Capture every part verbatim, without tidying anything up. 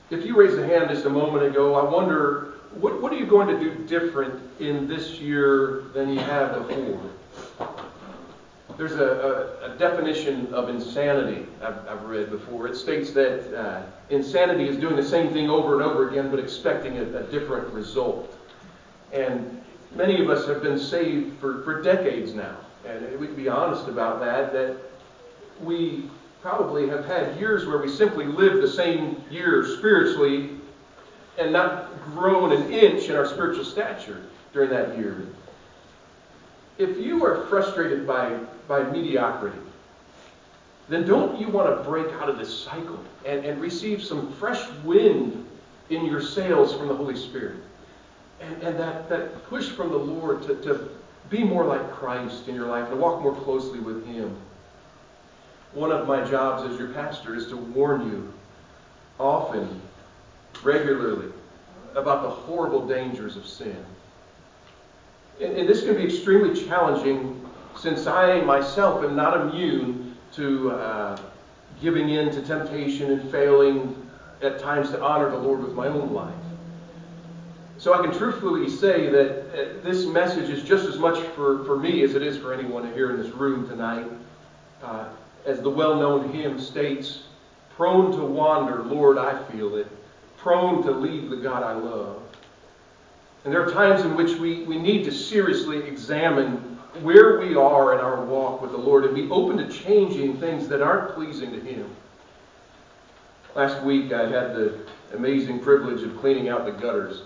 If you raised a hand just a moment ago, I wonder, what, what are you going to do different in this year than you have before? There's a, a, a definition of insanity I've, I've read before. It states that uh, insanity is doing the same thing over and over again, but expecting a, a different result. And many of us have been saved for, for decades now. And we can be honest about that, that we probably have had years where we simply lived the same year spiritually and not grown an inch in our spiritual stature during that year. If you are frustrated by, by mediocrity, then don't you want to break out of this cycle and, and receive some fresh wind in your sails from the Holy Spirit? And, and that, that push from the Lord to, to be more like Christ in your life, to walk more closely with Him. One of my jobs as your pastor is to warn you often, regularly, about the horrible dangers of sin. And, and this can be extremely challenging, since I myself am not immune to uh, giving in to temptation and failing at times to honor the Lord with my own life. So I can truthfully say that uh, this message is just as much for, for me as it is for anyone here in this room tonight. Uh, as the well-known hymn states, prone to wander, Lord, I feel it. Prone to leave the God I love. And there are times in which we, we need to seriously examine where we are in our walk with the Lord and be open to changing things that aren't pleasing to Him. Last week I had the amazing privilege of cleaning out the gutters.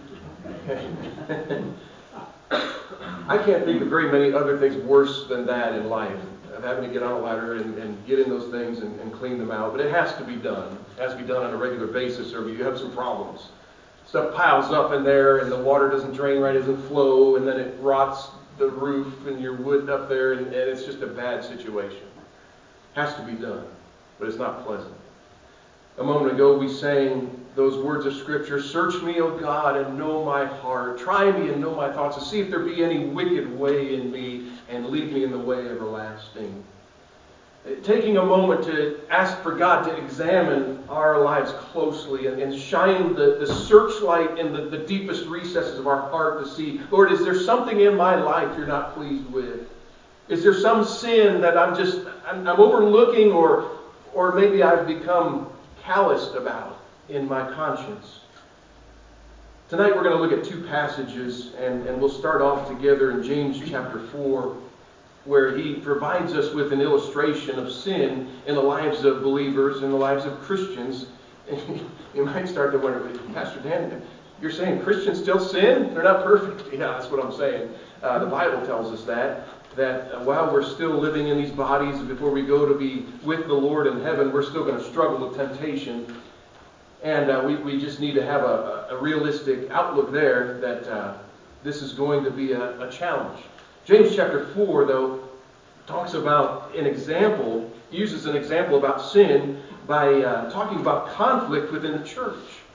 I can't think of very many other things worse than that in life, of having to get on a ladder and, and get in those things and, and clean them out. But it has to be done. It has to be done on a regular basis, or you have some problems. Stuff piles up in there, and the water doesn't drain right, doesn't flow, and then it rots the roof and your wood up there, and, and it's just a bad situation. It has to be done, but it's not pleasant. A moment ago we sang those words of Scripture, search me, O God, and know my heart. Try me and know my thoughts, and see if there be any wicked way in me, and lead me in the way everlasting. Taking a moment to ask for God to examine our lives closely and, and shine the, the searchlight in the, the deepest recesses of our heart to see, Lord, is there something in my life you're not pleased with? Is there some sin that I'm just, I'm, I'm overlooking, or, or maybe I've become calloused about in my conscience? Tonight we're going to look at two passages, and, and we'll start off together in James chapter four, where he provides us with an illustration of sin in the lives of believers, in the lives of Christians. And you might start to wonder, Pastor Dan, you're saying Christians still sin? They're not perfect. Yeah, that's what I'm saying. Uh, the Bible tells us that, that uh, while we're still living in these bodies, and before we go to be with the Lord in heaven, we're still going to struggle with temptation. And uh, we, we just need to have a, a realistic outlook there that uh, this is going to be a, a challenge. James chapter four, though, talks about an example, uses an example about sin by uh, talking about conflict within the church.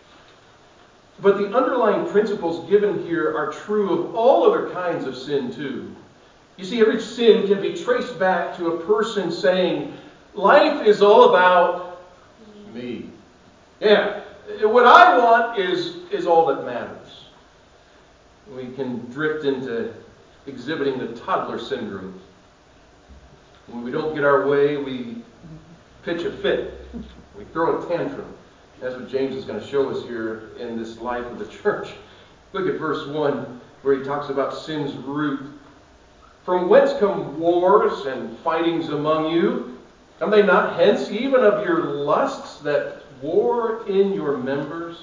But the underlying principles given here are true of all other kinds of sin too. You see, every sin can be traced back to a person saying, life is all about me. Yeah, what I want is, is all that matters. We can drift into exhibiting the toddler syndrome. When we don't get our way, we pitch a fit. We throw a tantrum. That's what James is going to show us here in this life of the church. Look at verse one, where he talks about sin's root. From whence come wars and fightings among you? Come they not hence even of your lusts that war in your members?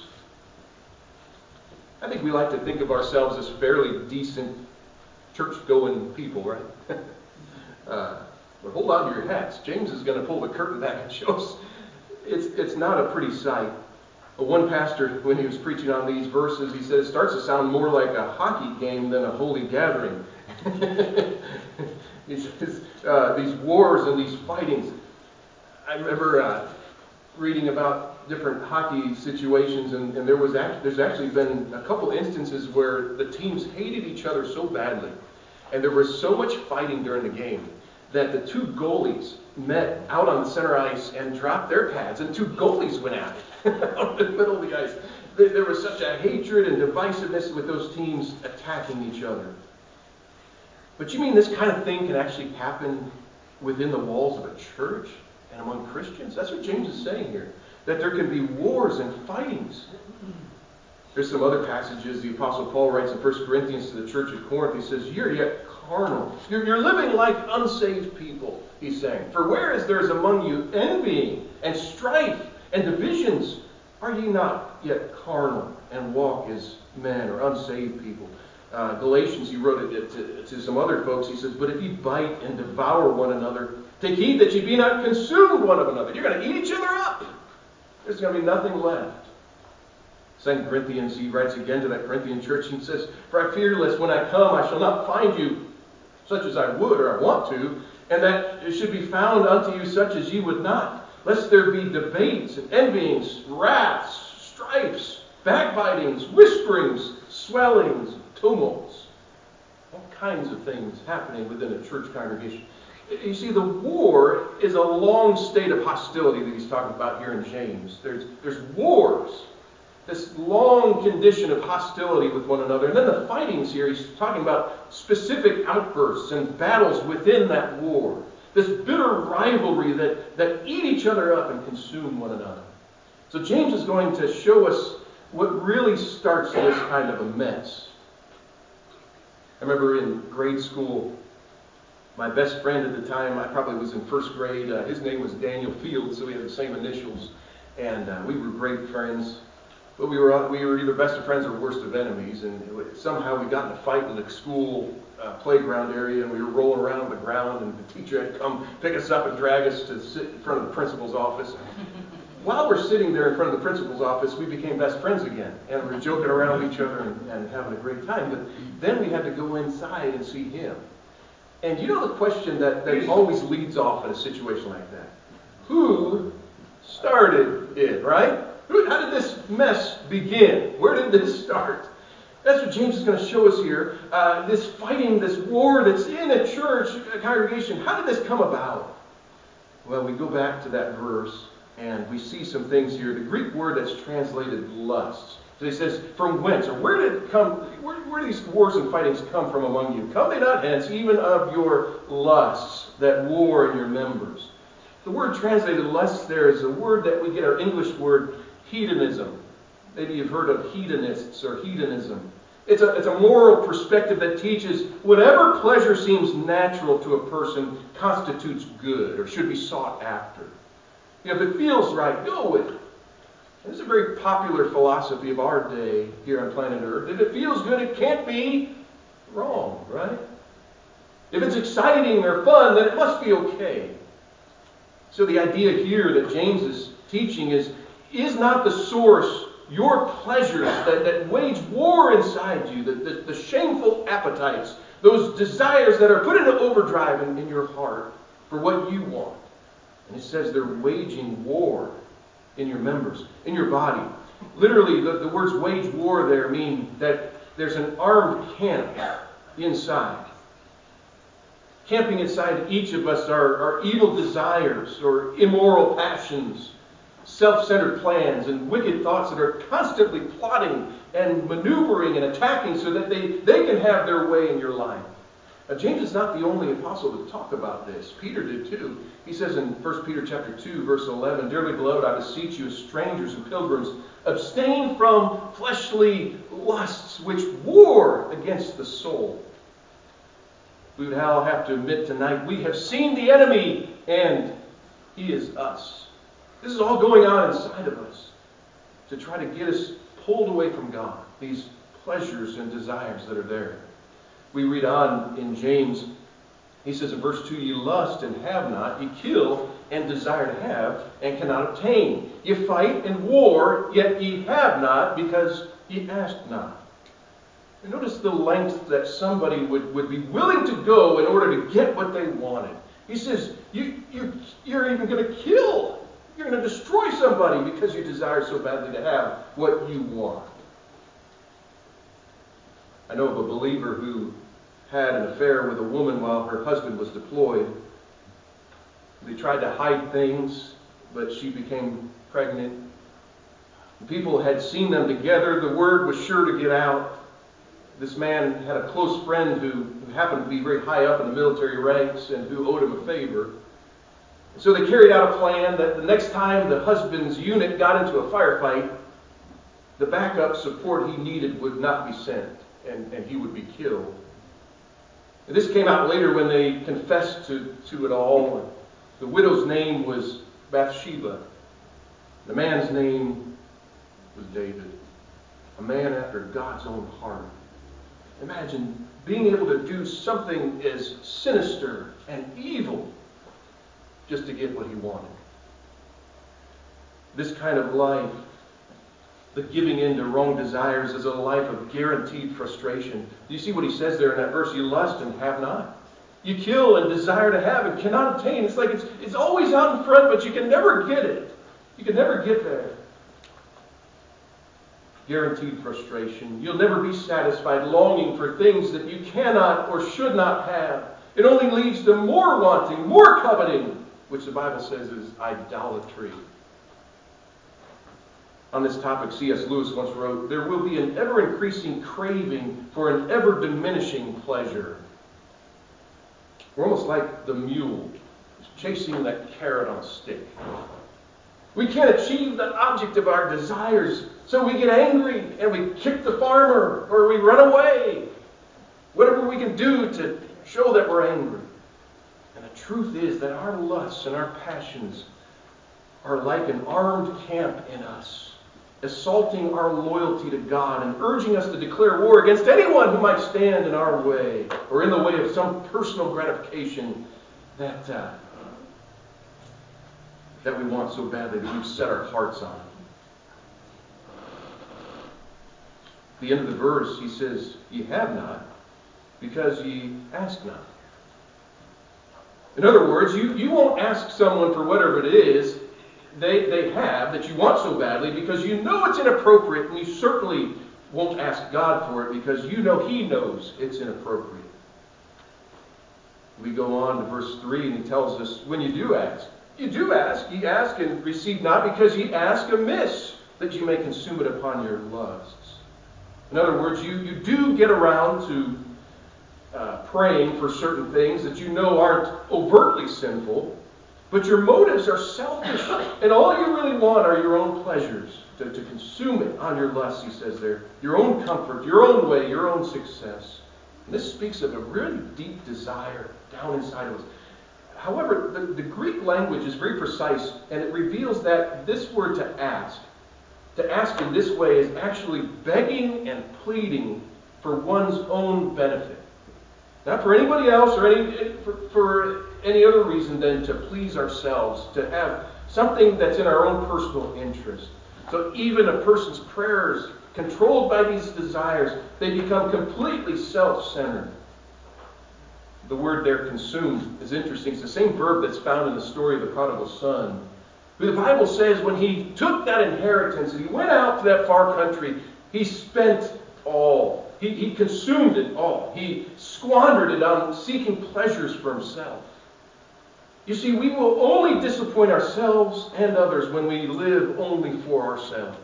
I think we like to think of ourselves as fairly decent church-going people, right? uh, but hold on to your hats. James is going to pull the curtain back and show us it's, it's not a pretty sight. But one pastor, when he was preaching on these verses, he said it starts to sound more like a hockey game than a holy gathering. he says, uh, these wars and these fightings. I remember uh, reading about different hockey situations, and, and there was act, there's actually been a couple instances where the teams hated each other so badly, and there was so much fighting during the game, that the two goalies met out on the center ice and dropped their pads, and two goalies went at it out in the middle of the ice. There was such a hatred and divisiveness with those teams attacking each other. But you mean this kind of thing can actually happen within the walls of a church and among Christians? That's what James is saying here. That there can be wars and fightings. There's some other passages the Apostle Paul writes in First Corinthians to the church at Corinth. He says, you're yet carnal. You're, you're living like unsaved people, he's saying. For whereas there is among you envying and strife and divisions, are ye not yet carnal and walk as men or unsaved people? Uh, Galatians, he wrote it to, to some other folks. He says, but if ye bite and devour one another, take heed that ye be not consumed one of another. You're going to eat each other up. There's going to be nothing left. Second Corinthians, he writes again to that Corinthian church, and he says, for I fear lest when I come I shall not find you such as I would or I want to, and that it should be found unto you such as ye would not, lest there be debates and envyings, wraths, strifes, backbitings, whisperings, swellings, tumults. All kinds of things happening within a church congregation. You see, the war is a long state of hostility that he's talking about here in James. There's, there's wars. This long condition of hostility with one another. And then the fightings here, he's talking about specific outbursts and battles within that war. This bitter rivalry that, that eat each other up and consume one another. So James is going to show us what really starts this kind of a mess. I remember in grade school, my best friend at the time, I probably was in first grade, uh, his name was Daniel Fields, so we had the same initials. And uh, we were great friends. But we were we were either best of friends or worst of enemies, and it, somehow we got in a fight in the school uh, playground area, and we were rolling around on the ground, and the teacher had to come pick us up and drag us to sit in front of the principal's office. While we're sitting there in front of the principal's office, we became best friends again, and we were joking around with each other and, and having a great time. But then we had to go inside and see him. And you know the question that, that always leads off in a situation like that? Who started it, right? How did this mess begin? Where did this start? That's what James is going to show us here. Uh, this fighting, this war that's in a church, a congregation. How did this come about? Well, we go back to that verse and we see some things here. The Greek word that's translated lust. So he says, from whence, or where did it come, where, where do these wars and fightings come from among you? Come they not hence, even of your lusts that war in your members. The word translated lust there is a word that we get our English word hedonism. Maybe you've heard of hedonists or hedonism. It's a, it's a moral perspective that teaches whatever pleasure seems natural to a person constitutes good or should be sought after. You know, if it feels right, go with it. This is a very popular philosophy of our day here on planet Earth. If it feels good, it can't be wrong, right? If it's exciting or fun, then it must be okay. So the idea here that James is teaching is, is not the source your pleasures that, that wage war inside you, the, the, the shameful appetites, those desires that are put into overdrive in, in your heart for what you want. And it says they're waging war in your members, in your body. Literally, the, the words wage war there mean that there's an armed camp inside. Camping inside each of us are, are evil desires or immoral passions, self-centered plans, and wicked thoughts that are constantly plotting and maneuvering and attacking so that they, they can have their way in your life. Now, James is not the only apostle to talk about this. Peter did too. He says in First Peter chapter two, verse eleven, Dearly beloved, I beseech you as strangers and pilgrims, abstain from fleshly lusts which war against the soul. We would all have to admit tonight, we have seen the enemy, and he is us. This is all going on inside of us to try to get us pulled away from God, these pleasures and desires that are there. We read on in James, he says in verse two, Ye lust and have not, ye kill and desire to have and cannot obtain. Ye fight and war, yet ye have not, because ye ask not. And notice the length that somebody would, would be willing to go in order to get what they wanted. He says, you, you, you're even going to kill. You're going to destroy somebody because you desire so badly to have what you want. I know of a believer who had an affair with a woman while her husband was deployed. They tried to hide things, but she became pregnant. People had seen them together. The word was sure to get out. This man had a close friend who, who happened to be very high up in the military ranks and who owed him a favor. So they carried out a plan that the next time the husband's unit got into a firefight, the backup support he needed would not be sent, and, and he would be killed. And this came out later when they confessed to, to it all. The widow's name was Bathsheba. The man's name was David. A man after God's own heart. Imagine being able to do something as sinister and evil just to get what he wanted. This kind of life, the giving in to wrong desires, is a life of guaranteed frustration. Do you see what he says there in that verse? You lust and have not. You kill and desire to have and cannot obtain. It's like it's, it's always out in front, but you can never get it. You can never get there. Guaranteed frustration. You'll never be satisfied longing for things that you cannot or should not have. It only leads to more wanting, more coveting, which the Bible says is idolatry. On this topic, C S Lewis once wrote, "There will be an ever-increasing craving for an ever-diminishing pleasure." We're almost like the mule chasing that carrot on a stick. We can't achieve the object of our desires, so we get angry and we kick the farmer or we run away. Whatever we can do to show that we're angry. And the truth is that our lusts and our passions are like an armed camp in us, assaulting our loyalty to God and urging us to declare war against anyone who might stand in our way or in the way of some personal gratification that uh, that we want so badly that we've set our hearts on. At the end of the verse, he says, "Ye have not, because ye ask not." In other words, you, you won't ask someone for whatever it is they, they have that you want so badly because you know it's inappropriate, and you certainly won't ask God for it because you know He knows it's inappropriate. We go on to verse three, and he tells us, when you do ask, you do ask, ye ask and receive not, because ye ask amiss, that you may consume it upon your lusts. In other words, you, you do get around to uh, praying for certain things that you know aren't overtly sinful, but your motives are selfish, and all you really want are your own pleasures, to, to consume it on your lusts, he says there, your own comfort, your own way, your own success. And this speaks of a really deep desire down inside of us. However, the, the Greek language is very precise, and it reveals that this word to ask, to ask in this way, is actually begging and pleading for one's own benefit. Not for anybody else or any for, for any other reason than to please ourselves, to have something that's in our own personal interest. So even a person's prayers, controlled by these desires, they become completely self-centered. The word there, consumed, is interesting. It's the same verb that's found in the story of the prodigal son, who the Bible says when he took that inheritance and he went out to that far country, he spent all. He, he consumed it all. He squandered it on seeking pleasures for himself. You see, we will only disappoint ourselves and others when we live only for ourselves.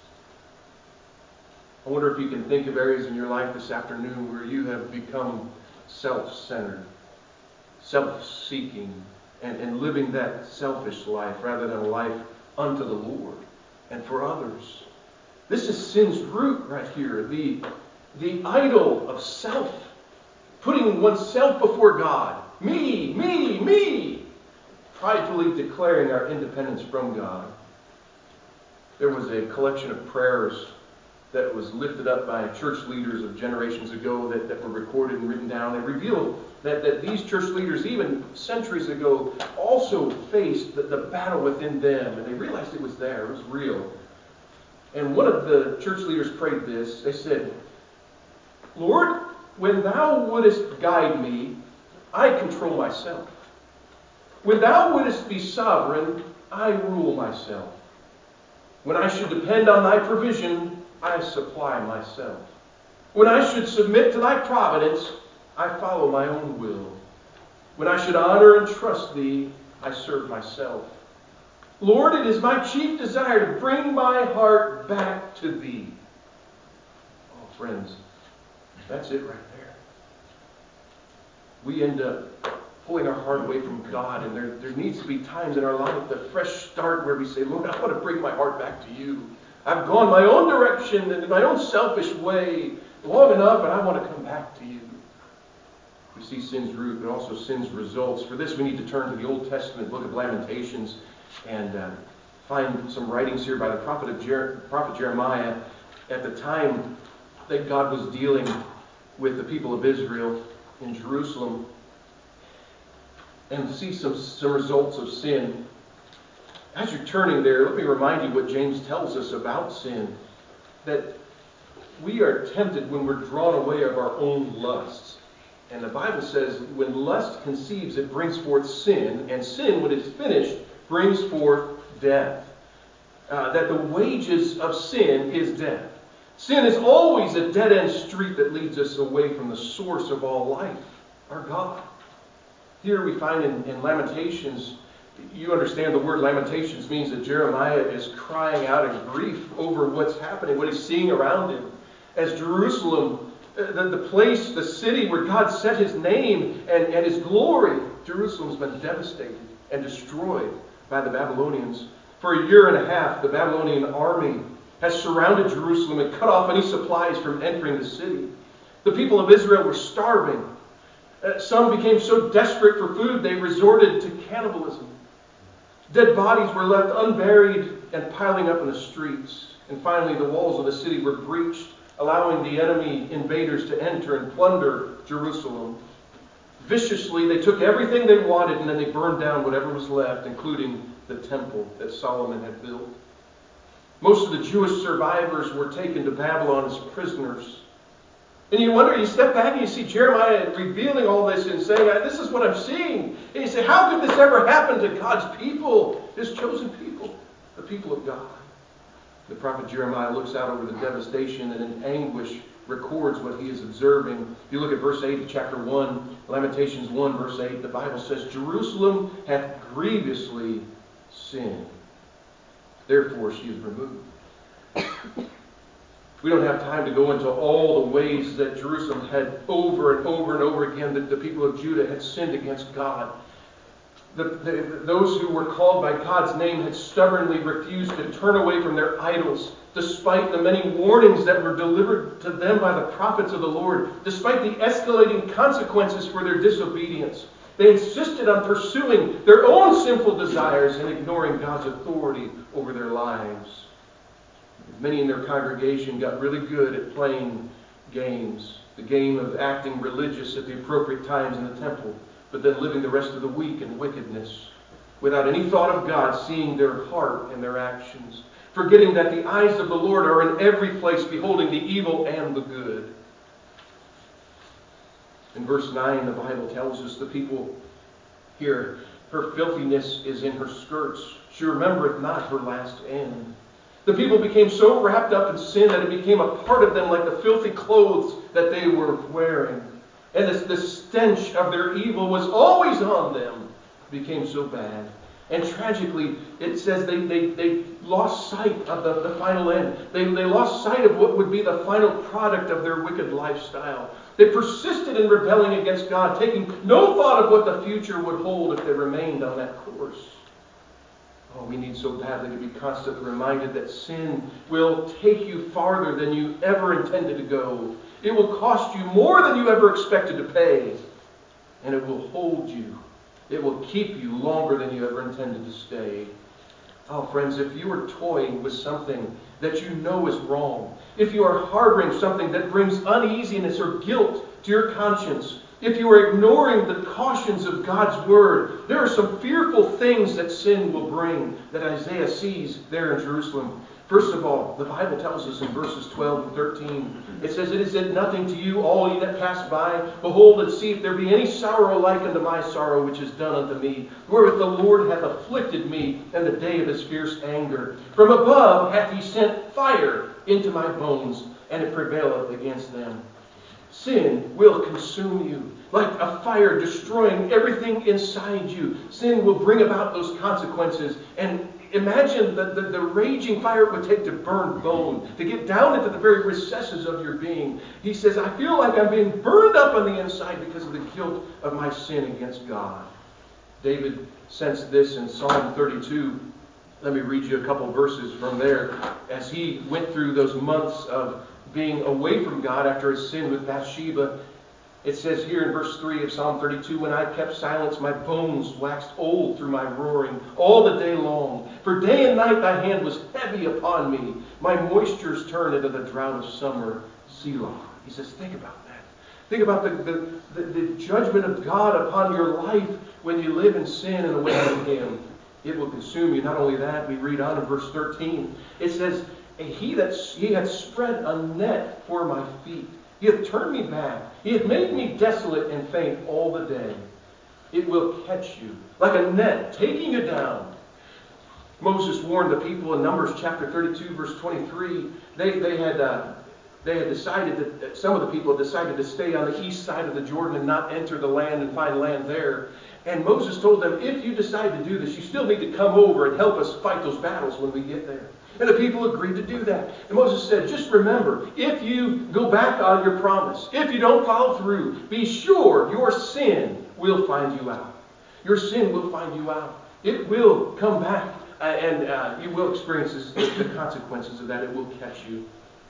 I wonder if you can think of areas in your life this afternoon where you have become self-centered, self-seeking, and, and living that selfish life rather than a life unto the Lord and for others. This is sin's root right here, the, the idol of self, putting oneself before God. Me, me, me, pridefully declaring our independence from God. There was a collection of prayers that was lifted up by church leaders of generations ago that, that were recorded and written down. They revealed that, that these church leaders, even centuries ago, also faced the, the battle within them. And they realized it was there. It was real. And one of the church leaders prayed this. They said, "Lord, when thou wouldest guide me, I control myself. When thou wouldest be sovereign, I rule myself. When I should depend on thy provision, I supply myself. When I should submit to thy providence, I follow my own will. When I should honor and trust thee, I serve myself. Lord, it is my chief desire to bring my heart back to Thee. Oh, friends, that's it right there. We end up pulling our heart away from God, and there, there needs to be times in our life, the fresh start, where we say, Lord, I want to bring my heart back to You. I've gone my own direction and in my own selfish way long enough, and I want to come back to You. We see sin's root, but also sin's results. For this, we need to turn to the Old Testament book of Lamentations and uh, find some writings here by the prophet of Jer- prophet Jeremiah at the time that God was dealing with the people of Israel in Jerusalem, and see some, some results of sin. As you're turning there, let me remind you what James tells us about sin. That we are tempted when we're drawn away of our own lusts. And the Bible says when lust conceives, it brings forth sin. And sin, when it's finished, brings forth death. Uh, that the wages of sin is death. Sin is always a dead-end street that leads us away from the source of all life, our God. Here we find in, in Lamentations, you understand the word Lamentations means that Jeremiah is crying out in grief over what's happening, what he's seeing around him. As Jerusalem, the, the place, the city where God set His name and, and His glory, Jerusalem's been devastated and destroyed by the Babylonians. For a year and a half, the Babylonian army has surrounded Jerusalem and cut off any supplies from entering the city. The people of Israel were starving. Uh, some became so desperate for food they resorted to cannibalism. Dead bodies were left unburied and piling up in the streets. And finally, the walls of the city were breached, allowing the enemy invaders to enter and plunder Jerusalem. Viciously, they took everything they wanted and then they burned down whatever was left, including the temple that Solomon had built. Most of the Jewish survivors were taken to Babylon as prisoners. And you wonder, you step back and you see Jeremiah revealing all this and saying, this is what I'm seeing. And you say, how could this ever happen to God's people, His chosen people, the people of God? The prophet Jeremiah looks out over the devastation and in anguish records what he is observing. If you look at verse eight of chapter one, Lamentations one, verse eight, the Bible says, Jerusalem hath grievously sinned. Therefore she is removed. We don't have time to go into all the ways that Jerusalem had over and over and over again that the people of Judah had sinned against God. The, the, those who were called by God's name had stubbornly refused to turn away from their idols, despite the many warnings that were delivered to them by the prophets of the Lord, despite the escalating consequences for their disobedience. They insisted on pursuing their own sinful desires and ignoring God's authority over their lives. Many in their congregation got really good at playing games, the game of acting religious at the appropriate times in the temple, but then living the rest of the week in wickedness, without any thought of God seeing their heart and their actions, forgetting that the eyes of the Lord are in every place, beholding the evil and the good. In verse nine, the Bible tells us the people here, her filthiness is in her skirts. She remembereth not her last end. The people became so wrapped up in sin that it became a part of them like the filthy clothes that they were wearing. And this, the stench of their evil was always on them. It became so bad. And tragically, it says they, they, they lost sight of the, the final end. They, they lost sight of what would be the final product of their wicked lifestyle. They persisted in rebelling against God, taking no thought of what the future would hold if they remained on that course. Oh, we need so badly to be constantly reminded that sin will take you farther than you ever intended to go. It will cost you more than you ever expected to pay. And it will hold you. It will keep you longer than you ever intended to stay. Oh, friends, if you are toying with something that you know is wrong, if you are harboring something that brings uneasiness or guilt to your conscience, if you are ignoring the cautions of God's Word, there are some fearful things that sin will bring that Isaiah sees there in Jerusalem. First of all, the Bible tells us in verses twelve and thirteen, it says, It is it nothing to you, all ye that pass by? Behold and see if there be any sorrow like unto my sorrow which is done unto me, wherewith the Lord hath afflicted me in the day of His fierce anger. From above hath He sent fire into my bones, and it prevaileth against them. sin will consume you. Like a fire destroying everything inside you. Sin will bring about those consequences. And imagine the, the, the raging fire it would take to burn bone, to get down into the very recesses of your being. He says, I feel like I'm being burned up on the inside because of the guilt of my sin against God. David sensed this in Psalm thirty-two. Let me read you a couple verses from there. As he went through those months of being away from God after his sin with Bathsheba, it says here in verse three of Psalm thirty-two, when I kept silence, my bones waxed old through my roaring all the day long. For day and night thy hand was heavy upon me. My moistures turned into the drought of summer. Selah. He says, think about that. Think about the, the, the, the judgment of God upon your life when you live in sin and away from Him. It will consume you. Not only that, we read on in verse thirteen. It says, He that he hath spread a net for my feet. He hath turned me back. He hath made me desolate and faint all the day. It will catch you like a net, taking you down. Moses warned the people in Numbers chapter thirty-two, verse twenty-three. They, they, had, uh, they had decided that, that some of the people had decided to stay on the east side of the Jordan and not enter the land and find land there. And Moses told them, if you decide to do this, you still need to come over and help us fight those battles when we get there. And the people agreed to do that. And Moses said, just remember, if you go back on your promise, if you don't follow through, be sure your sin will find you out. Your sin will find you out. It will come back, uh, and uh, you will experience this, the consequences of that. It will catch you.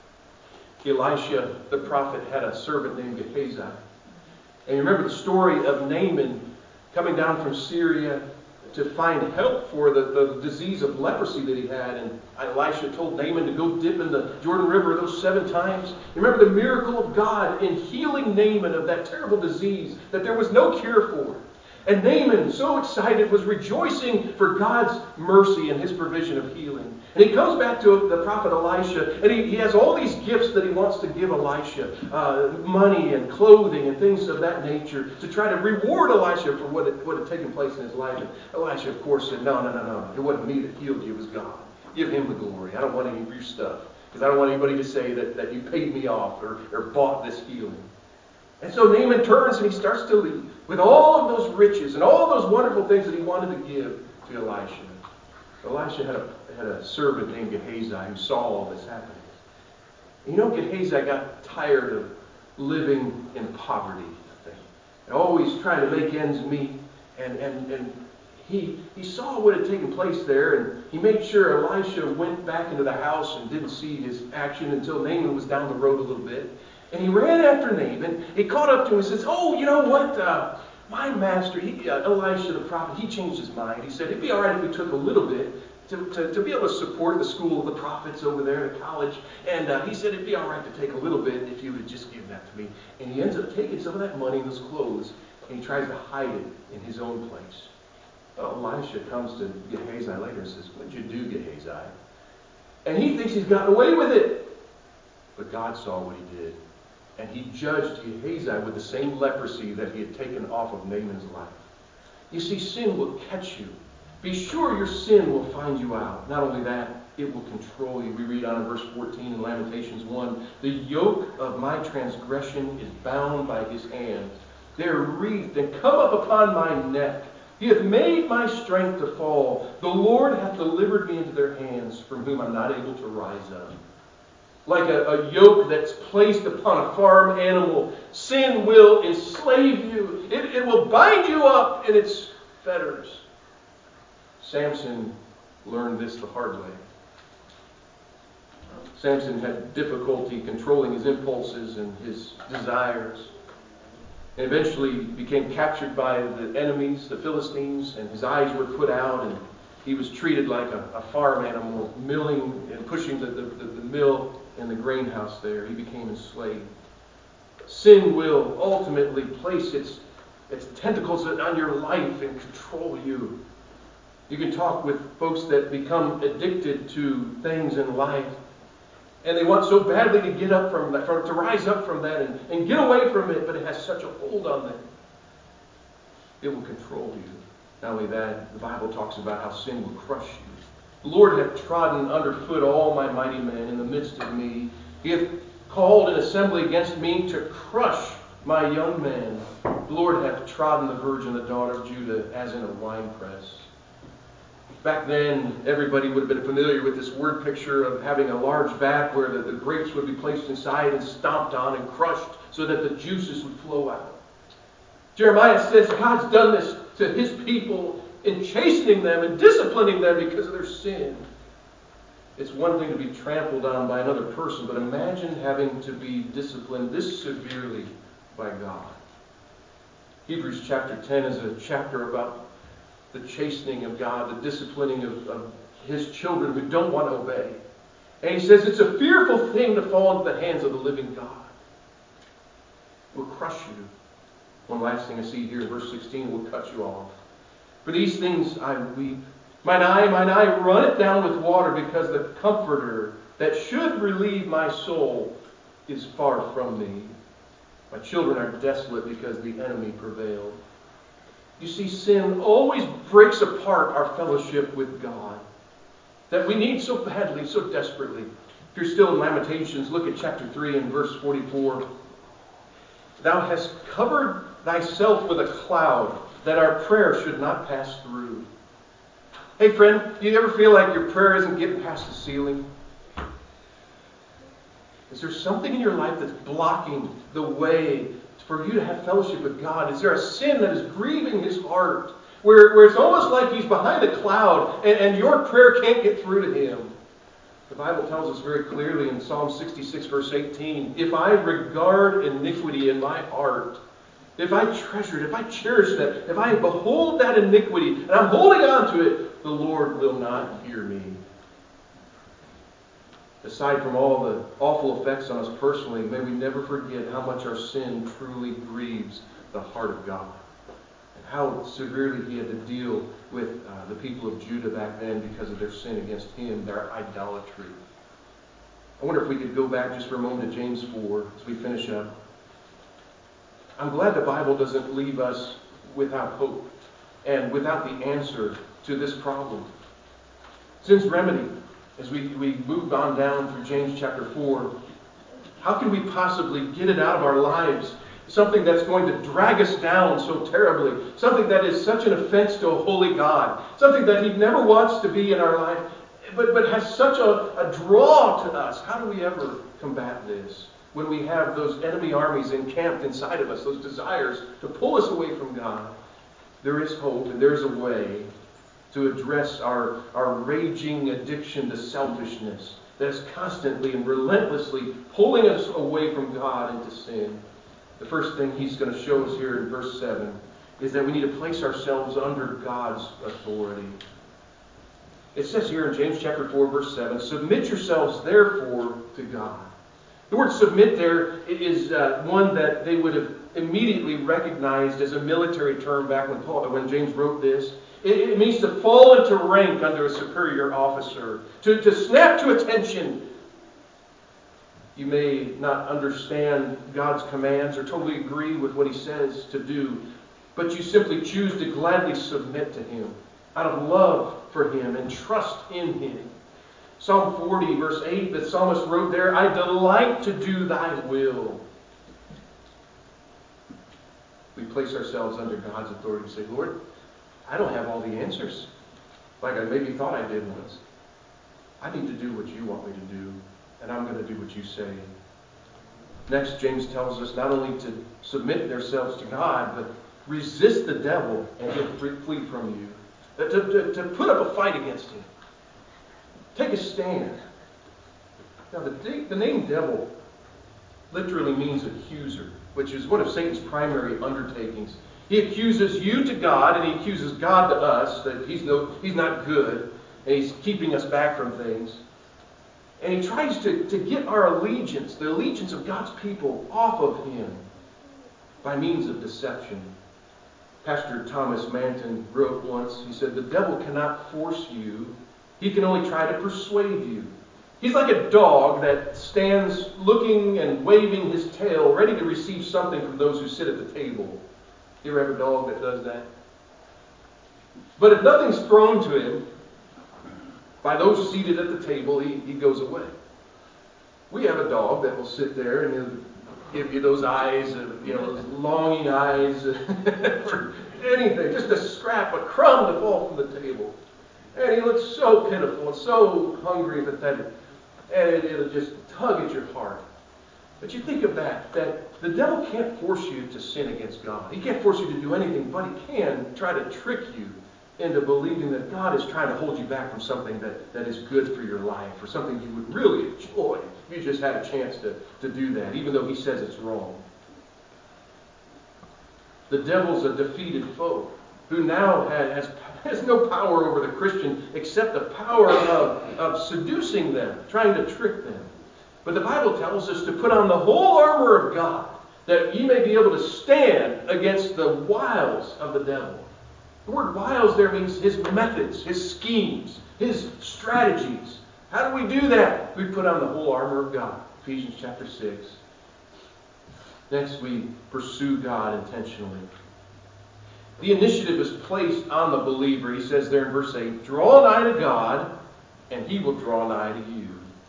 Elisha, the prophet, had a servant named Gehazi. And you remember the story of Naaman coming down from Syria to find help for the, the disease of leprosy that he had. And Elisha told Naaman to go dip in the Jordan River those seven times. You remember the miracle of God in healing Naaman of that terrible disease that there was no cure for. And Naaman, so excited, was rejoicing for God's mercy and His provision of healing. And he comes back to the prophet Elisha, and he, he has all these gifts that he wants to give Elisha. Uh, money and clothing and things of that nature to try to reward Elisha for what had, what had taken place in his life. And Elisha, of course, said, no, no, no, no. It wasn't me that healed you. It was God. Give Him the glory. I don't want any of your stuff. Because I don't want anybody to say that, that you paid me off or, or bought this healing. And so Naaman turns and he starts to leave with all of those riches and all those wonderful things that he wanted to give to Elisha. Elisha had a, had a servant named Gehazi who saw all this happening. And you know, Gehazi got tired of living in poverty, I think, and always trying to make ends meet. And, and, and he, he saw what had taken place there, and he made sure Elisha went back into the house and didn't see his action until Naaman was down the road a little bit. And he ran after Naaman. He caught up to him and says, oh, you know what? Uh, my master, he, uh, Elisha the prophet, he changed his mind. He said, it'd be all right if we took a little bit to, to, to be able to support the school of the prophets over there, the college. And uh, he said, it'd be all right to take a little bit if you would just give that to me. And he ends up taking some of that money and those clothes, and he tries to hide it in his own place. Well, Elisha comes to Gehazi later and says, what'd you do, Gehazi? And he thinks he's gotten away with it. But God saw what he did. And he judged Gehazi with the same leprosy that he had taken off of Naaman's life. You see, sin will catch you. Be sure your sin will find you out. Not only that, it will control you. We read on in verse fourteen in Lamentations one, the yoke of my transgression is bound by his hand. They are wreathed and come up upon my neck. He hath made my strength to fall. The Lord hath delivered me into their hands, from whom I'm not able to rise up. Like a, a yoke that's placed upon a farm animal, sin will enslave you. It, it will bind you up in its fetters. Samson learned this the hard way. Samson had difficulty controlling his impulses and his desires. And eventually became captured by the enemies, the Philistines, and his eyes were put out, and he was treated like a, a farm animal, milling and pushing the, the, the, the mill in the grain house there. He became enslaved. Sin will ultimately place its, its tentacles on your life and control you. You can talk with folks that become addicted to things in life, and they want so badly to get up from that, to rise up from that and, and get away from it, but it has such a hold on them. It will control you. Not only that, the Bible talks about how sin will crush you. The Lord hath trodden underfoot all my mighty men in the midst of me. He hath called an assembly against me to crush my young man. The Lord hath trodden the virgin, the daughter of Judah, as in a winepress. Back then, everybody would have been familiar with this word picture of having a large vat where the, the grapes would be placed inside and stomped on and crushed so that the juices would flow out. Jeremiah says God's done this to his people in chastening them and disciplining them because of their sin. It's one thing to be trampled on by another person, but imagine having to be disciplined this severely by God. Hebrews chapter ten is a chapter about the chastening of God, the disciplining of, of his children who don't want to obey. And he says it's a fearful thing to fall into the hands of the living God. It will crush you. One last thing I see here in verse sixteen will cut you off. For these things I weep. Mine eye, mine eye runneth down with water, because the Comforter that should relieve my soul is far from me. My children are desolate because the enemy prevailed. You see, sin always breaks apart our fellowship with God that we need so badly, so desperately. If you're still in Lamentations, look at chapter three and verse forty-four. Thou hast covered thyself with a cloud, that our prayer should not pass through. Hey friend, do you ever feel like your prayer isn't getting past the ceiling? Is there something in your life that's blocking the way for you to have fellowship with God? Is there a sin that is grieving his heart, where, where it's almost like he's behind a cloud and, and your prayer can't get through to him? The Bible tells us very clearly in Psalm sixty-six, verse eighteen, if I regard iniquity in my heart, if I treasure it, if I cherish that, if I behold that iniquity, and I'm holding on to it, the Lord will not hear me. Aside from all the awful effects on us personally, may we never forget how much our sin truly grieves the heart of God, and how severely he had to deal with uh, the people of Judah back then because of their sin against him, their idolatry. I wonder if we could go back just for a moment to James four as we finish up. I'm glad the Bible doesn't leave us without hope and without the answer to this problem. Sin's remedy, as we, we moved on down through James chapter four, how can we possibly get it out of our lives? Something that's going to drag us down so terribly. Something that is such an offense to a holy God. Something that he never wants to be in our life, but, but has such a, a draw to us. How do we ever combat this? When we have those enemy armies encamped inside of us, those desires to pull us away from God, there is hope and there's a way to address our, our raging addiction to selfishness that is constantly and relentlessly pulling us away from God into sin. The first thing he's going to show us here in verse seven is that we need to place ourselves under God's authority. It says here in James chapter four, verse seven, submit yourselves therefore to God. The word submit there is uh, one that they would have immediately recognized as a military term back when Paul, when James wrote this. It, it means to fall into rank under a superior officer, to, to snap to attention. You may not understand God's commands or totally agree with what he says to do, but you simply choose to gladly submit to him out of love for him and trust in him. Psalm forty, verse eight, the psalmist wrote there, I delight to do thy will. We place ourselves under God's authority and say, Lord, I don't have all the answers like I maybe thought I did once. I need to do what you want me to do, and I'm going to do what you say. Next, James tells us not only to submit ourselves to God, but resist the devil and he'll flee from you. To, to, to put up a fight against him. Take a stand. Now, the, the name devil literally means accuser, which is one of Satan's primary undertakings. He accuses you to God, and he accuses God to us, that he's, no, he's not good, and he's keeping us back from things. And he tries to, to get our allegiance, the allegiance of God's people, off of him by means of deception. Pastor Thomas Manton wrote once, he said, the devil cannot force you. He can only try to persuade you. He's like a dog that stands looking and waving his tail, ready to receive something from those who sit at the table. You ever have a dog that does that? But if nothing's thrown to him by those seated at the table, he, he goes away. We have a dog that will sit there and he'll give you those eyes, of, you know, those longing eyes for anything, just a scrap, a crumb to fall from the table. And he looks so pitiful and so hungry and pathetic. And it, it'll just tug at your heart. But you think of that, that the devil can't force you to sin against God. He can't force you to do anything, but he can try to trick you into believing that God is trying to hold you back from something that, that is good for your life, or something you would really enjoy if you just had a chance to, to do that, even though he says it's wrong. The devil's a defeated foe who now has, has no power over the Christian except the power of, of seducing them, trying to trick them. But the Bible tells us to put on the whole armor of God, that ye may be able to stand against the wiles of the devil. The word wiles there means his methods, his schemes, his strategies. How do we do that? We put on the whole armor of God. Ephesians chapter six. Next, we pursue God intentionally. The initiative is placed on the believer. He says there in verse eight, draw nigh to God, and he will draw nigh to you.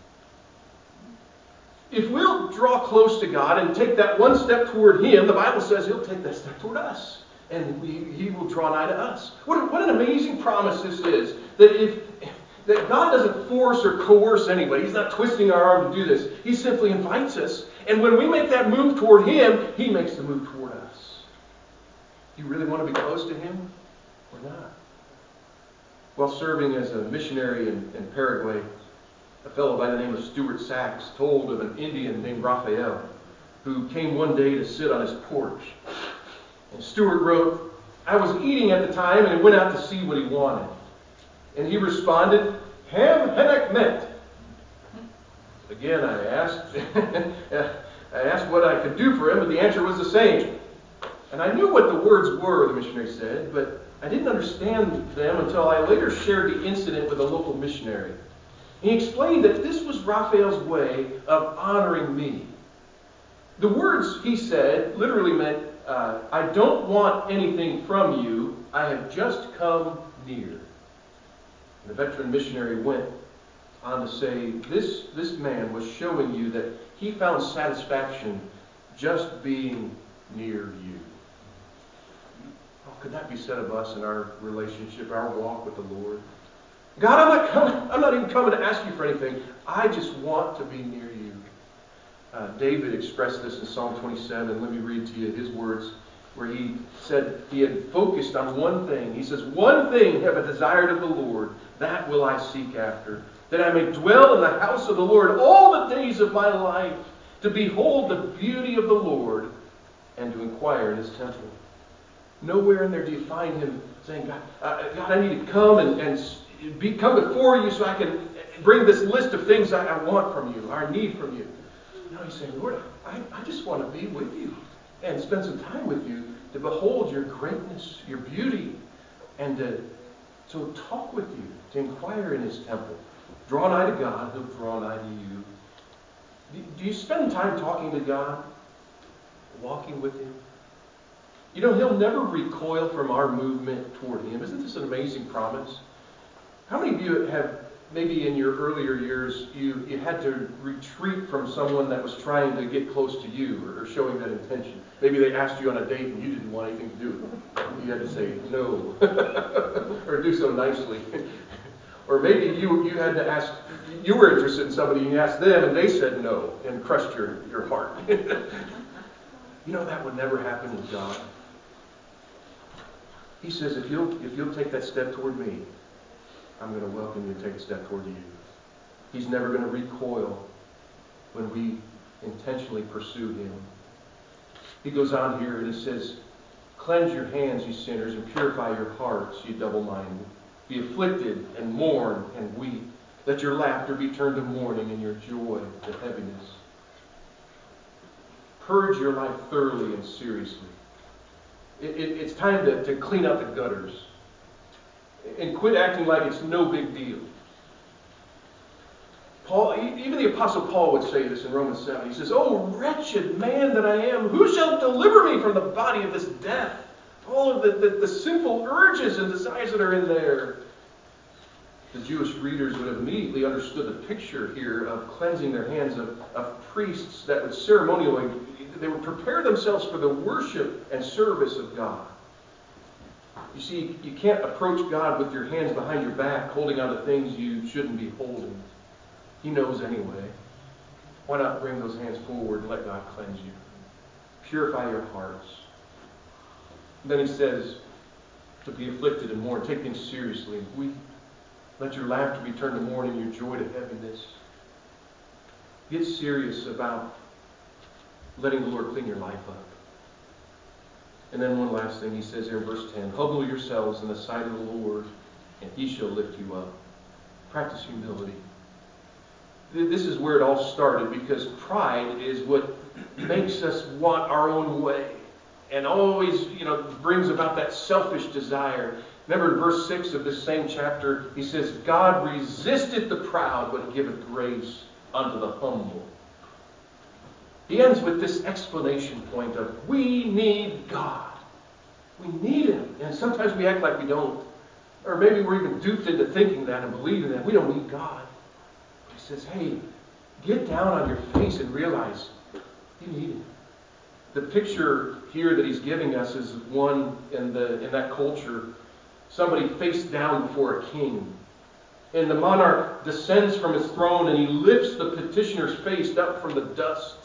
If we'll draw close to God and take that one step toward him, the Bible says he'll take that step toward us. And we, he will draw nigh to us. What, what an amazing promise this is. That if that God doesn't force or coerce anybody. He's not twisting our arm to do this. He simply invites us. And when we make that move toward him, he makes the move toward us. Do you really want to be close to him or not? While serving as a missionary in, in Paraguay, a fellow by the name of Stuart Sachs told of an Indian named Raphael who came one day to sit on his porch. And Stuart wrote, I was eating at the time and went out to see what he wanted. And he responded, Ham Henek Met. Again, I asked, I asked what I could do for him, but the answer was the same. And I knew what the words were, the missionary said, but I didn't understand them until I later shared the incident with a local missionary. He explained that this was Raphael's way of honoring me. The words, he said, literally meant, uh, I don't want anything from you. I have just come near. And the veteran missionary went on to say, this, this man was showing you that he found satisfaction just being near you. How could that be said of us in our relationship, our walk with the Lord? God, I'm not coming, I'm not even coming to ask you for anything. I just want to be near you. Uh, David expressed this in Psalm twenty-seven. Let me read to you his words, where he said he had focused on one thing. He says, one thing have I desired of the Lord, that will I seek after, that I may dwell in the house of the Lord all the days of my life, to behold the beauty of the Lord and to inquire in his temple. Nowhere in there do you find him saying, God, uh, God I need to come and, and be, come before you so I can bring this list of things I, I want from you, or I need from you. No, he's saying, Lord, I, I just want to be with you and spend some time with you to behold your greatness, your beauty, and to, to talk with you, to inquire in his temple. Draw nigh to God, he'll draw nigh to you. Do, do you spend time talking to God? Walking with him? You know, he'll never recoil from our movement toward him. Isn't this an amazing promise? How many of you have, maybe in your earlier years, you, you had to retreat from someone that was trying to get close to you or, or showing that intention? Maybe they asked you on a date and you didn't want anything to do with it. You had to say no. Or do so nicely. Or maybe you, you had to ask, you were interested in somebody and you asked them and they said no and crushed your, your heart. You know, that would never happen with God. He says, if you'll, if you'll take that step toward me, I'm going to welcome you to take a step toward you. He's never going to recoil when we intentionally pursue him. He goes on here and he says, cleanse your hands, you sinners, and purify your hearts, you double-minded. Be afflicted and mourn and weep. Let your laughter be turned to mourning and your joy to heaviness. Purge your life thoroughly and seriously. It, it, it's time to, to clean out the gutters. And quit acting like it's no big deal. Paul, even the Apostle Paul would say this in Romans seven. He says, oh, wretched man that I am, who shall deliver me from the body of this death? All of the, the, the sinful urges and desires that are in there. the Jewish readers would have immediately understood the picture here of cleansing their hands of, of priests that would ceremonially, they would prepare themselves for the worship and service of God. You see, you can't approach God with your hands behind your back, holding on to things you shouldn't be holding. He knows anyway. Why not bring those hands forward and let God cleanse you? Purify your hearts. And then he says to be afflicted and mourn. Take things seriously and weep. Let your laughter be turned to mourning, your joy to heaviness. Get serious about letting the Lord clean your life up. And then one last thing he says here in verse ten. Humble yourselves in the sight of the Lord, and he shall lift you up. Practice humility. This is where it all started, because pride is what makes us want our own way. And always, you know, brings about that selfish desire. Remember in verse six of this same chapter, he says, God resisteth the proud, but giveth grace unto the humble. He ends with this explanation point of, we need God. We need Him. And sometimes we act like we don't. Or maybe we're even duped into thinking that and believing that. We don't need God. He says, hey, get down on your face and realize you need Him. The picture here that he's giving us is one in the in that culture. Somebody face down before a king. And the monarch descends from his throne and he lifts the petitioner's face up from the dust.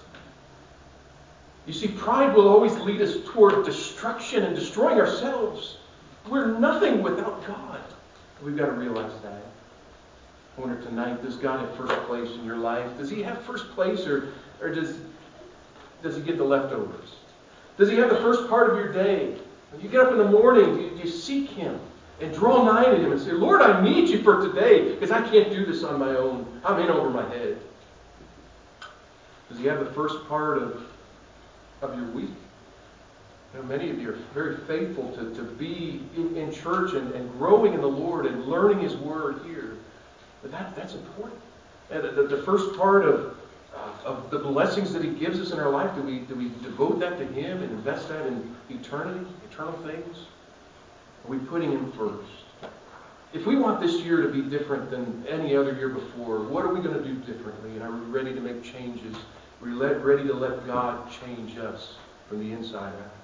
You see, pride will always lead us toward destruction and destroying ourselves. We're nothing without God. We've got to realize that. I wonder tonight, does God have first place in your life? Does He have first place, or, or does, does He get the leftovers? Does He have the first part of your day? When you get up in the morning, do you, do you seek Him and draw nigh to Him and say, Lord, I need You for today because I can't do this on my own. I'm in over my head. Does He have the first part of, of your week? You know, many of you are very faithful to, to be in, in church and, and growing in the Lord and learning His Word here. But that, that's important. And the, the first part of, uh, of the blessings that He gives us in our life, do we, do we devote that to Him and invest that in eternity, eternal things? Are we putting Him first? If we want this year to be different than any other year before, what are we going to do differently? And are we ready to make changes? Are we let, ready to let God change us from the inside out?